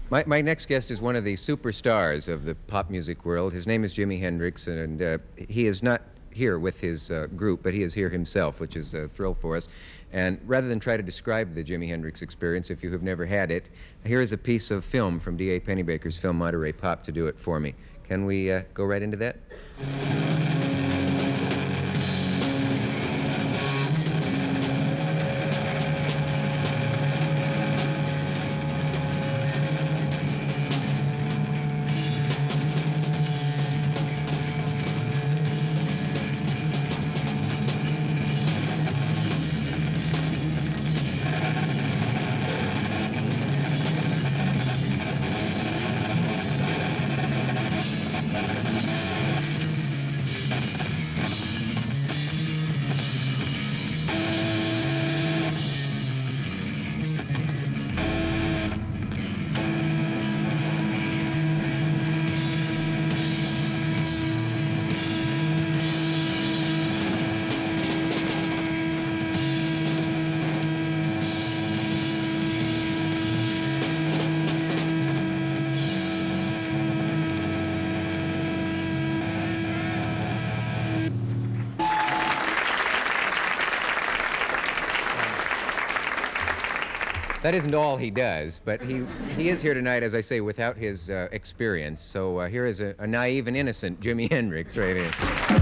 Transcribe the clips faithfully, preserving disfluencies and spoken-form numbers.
My, my next guest is one of the superstars of the pop music world. His name is Jimi Hendrix, and uh, he is not here with his uh, group, but he is here himself, which is a thrill for us. And rather than try to describe the Jimi Hendrix experience, if you have never had it, here is a piece of film from D A Pennebaker's film Monterey Pop to do it for me. Can we uh, go right into that? That isn't all he does, but he, he is here tonight, as I say, without his uh, experience. So uh, here is a, a naive and innocent Jimi Hendrix right here.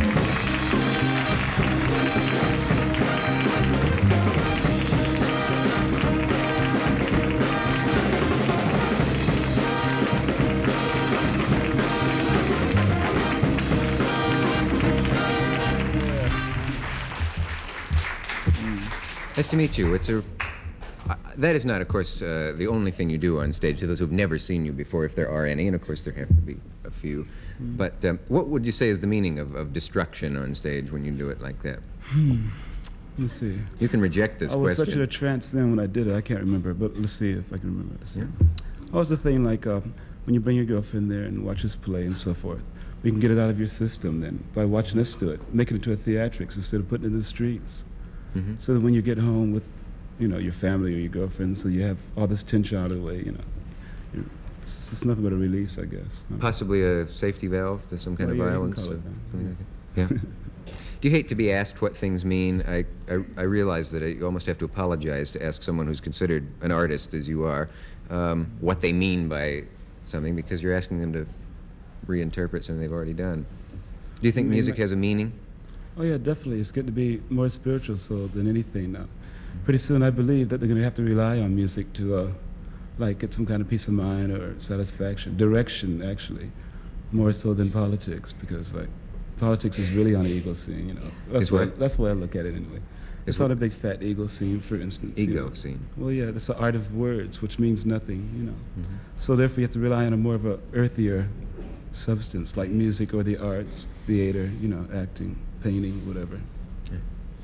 Nice to meet you. It's a... Uh, that is not, of course, uh, the only thing you do on stage. To those who've never seen you before, if there are any, and of course there have to be a few. Mm. But um, what would you say is the meaning of, of destruction on stage when you do it like that? Hmm. Let's see. You can reject this I was question. such in a trance then when I did it, I can't remember, but let's see if I can remember this. Yeah. What was the thing like uh, when you bring your girlfriend there and watch us play and so forth? You can get it out of your system then by watching us do it, making it into a theatrics instead of putting it in the streets. Mm-hmm. So that when you get home with you know, your family or your girlfriend, so you have all this tension out of the way, you know. You know it's, it's nothing but a release, I guess. Possibly a safety valve to some kind oh, of yeah, violence? You can call it that. Yeah. yeah. Do you hate to be asked what things mean? I, I, I realize that you almost have to apologize to ask someone who's considered an artist, as you are, um, what they mean by something, because you're asking them to reinterpret something they've already done. Do you think I mean, music has a meaning? Oh, yeah, definitely. It's getting to be more spiritual so than anything now. Pretty soon, I believe that they're going to have to rely on music to, uh, like, get some kind of peace of mind or satisfaction, direction, actually, more so than politics, because, like, politics is really on the ego scene, you know. That's why that's why I look at it anyway. It's on a big fat ego scene, for instance. Ego you know. scene. Well, yeah, it's the art of words, which means nothing, you know. Mm-hmm. So therefore, you have to rely on a more of a earthier substance, like music or the arts, theater, you know, acting, painting, whatever. Yeah.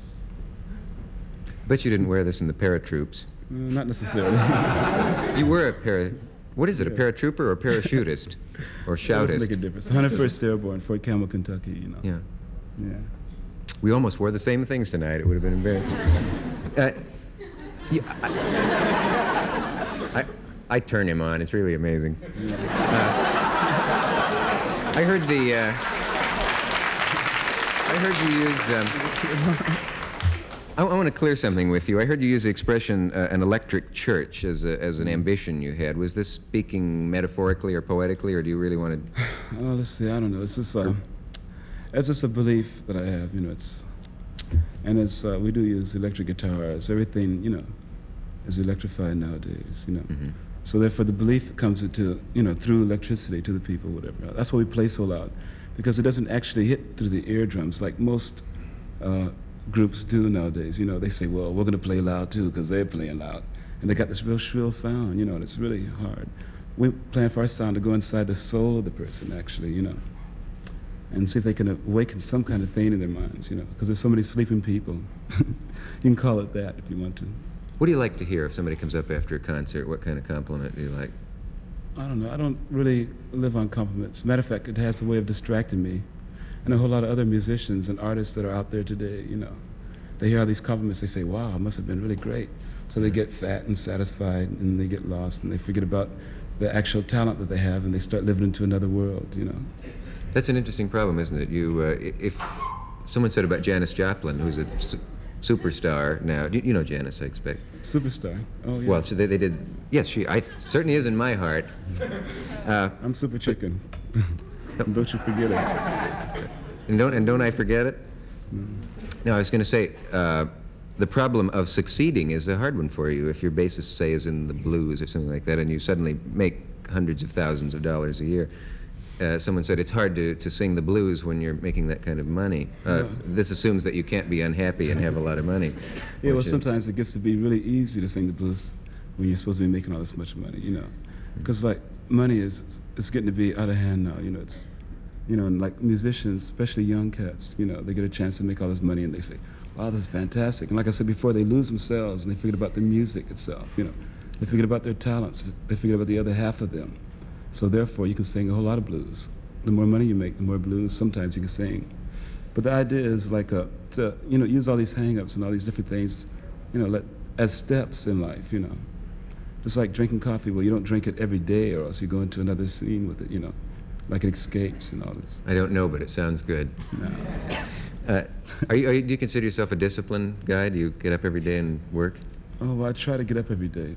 Bet you didn't wear this in the paratroops. Uh, not necessarily. You were a para... What is it, yeah. a paratrooper or a parachutist? Or shoutist? It doesn't make a difference. one hundred first Airborne, Fort Campbell, Kentucky, you know. Yeah. Yeah. We almost wore the same things tonight. It would have been embarrassing. uh, yeah, I, I, I turn him on. It's really amazing. Yeah. Uh, I heard the... Uh, I heard you use... Um, I, I want to clear something with you. I heard you use the expression uh, an electric church as, a, as an ambition you had. Was this speaking metaphorically or poetically, or do you really want to... Oh, let's see, I don't know. It's just, uh, it's just a belief that I have, you know, it's... And it's, uh, we do use electric guitars. Everything, you know, is electrified nowadays, you know. Mm-hmm. So therefore the belief comes into, you know, through electricity to the people, whatever. That's why we play so loud, because it doesn't actually hit through the eardrums like most... Uh, groups do nowadays. You know, they say, well, we're going to play loud too because they're playing loud. And they got this real shrill sound, you know, and it's really hard. We're playing for our sound to go inside the soul of the person, actually, you know, and see if they can awaken some kind of thing in their minds, you know, because there's so many sleeping people. You can call it that if you want to. What do you like to hear if somebody comes up after a concert? What kind of compliment do you like? I don't know. I don't really live on compliments. Matter of fact, it has a way of distracting me. And a whole lot of other musicians and artists that are out there today, you know, they hear all these compliments, they say, wow, it must have been really great. So they get fat and satisfied, and they get lost, and they forget about the actual talent that they have, and they start living into another world, you know. That's an interesting problem, isn't it? You, uh, i- if someone said about Janis Joplin, who's a su- superstar now, you, you know Janis, I expect. Superstar. Oh, yeah. Well, she, they, they did. Yes, she. I certainly is in my heart. Uh, I'm Super Chicken. Don't you forget it. and don't and don't I forget it? No, I was going to say uh, the problem of succeeding is a hard one for you. If your basis, say, is in the blues or something like that, and you suddenly make hundreds of thousands of dollars a year. Uh, someone said it's hard to, to sing the blues when you're making that kind of money. Uh, Yeah. This assumes that you can't be unhappy and have a lot of money. Yeah, well, which is- sometimes it gets to be really easy to sing the blues when you're supposed to be making all this much money, you know. Because, like, money is it's getting to be out of hand now, you know. It's, you know, and like musicians, especially young cats, you know, they get a chance to make all this money and they say, wow, this is fantastic. And like I said before, they lose themselves and they forget about the music itself, you know. They forget about their talents. They forget about the other half of them. So therefore, you can sing a whole lot of blues. The more money you make, the more blues sometimes you can sing. But the idea is like a, to, you know, use all these hang-ups and all these different things, you know, let, as steps in life, you know. Just like drinking coffee, well, you don't drink it every day or else you go into another scene with it, you know, like it escapes and all this. I don't know, but it sounds good. No. Uh, are you, are you, do you consider yourself a disciplined guy? Do you get up every day and work? Oh, well, I try to get up every day.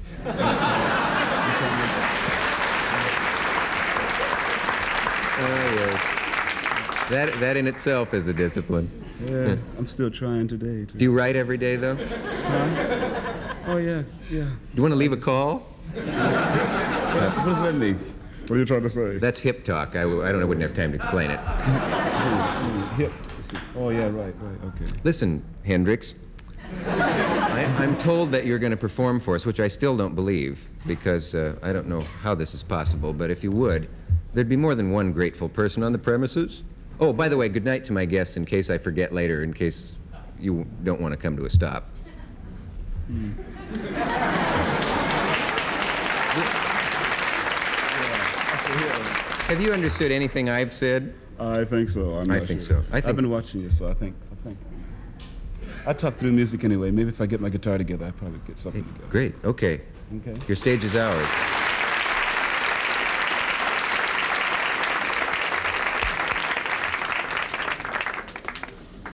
Oh, yes. That, that in itself is a discipline. Yeah, I'm still trying today. Too. Do you write every day, though? Do Oh, yeah, yeah. you want to leave a call? What does that mean? What are you trying to say? That's hip talk. I, w- I don't know, wouldn't have time to explain it. Hip. Oh, yeah, right, right, okay. Listen, Hendrix, I, I'm told that you're going to perform for us, which I still don't believe, because uh, I don't know how this is possible, but if you would, there'd be more than one grateful person on the premises. Oh, by the way, good night to my guests in case I forget later, in case you don't want to come to a stop. Mm. Have you understood anything I've said? I think so. I'm I not think sure. so. I think- I've been watching you, so I think, I think. I talk through music anyway. Maybe if I get my guitar together, I probably get something together. Great, okay. Okay. Your stage is ours.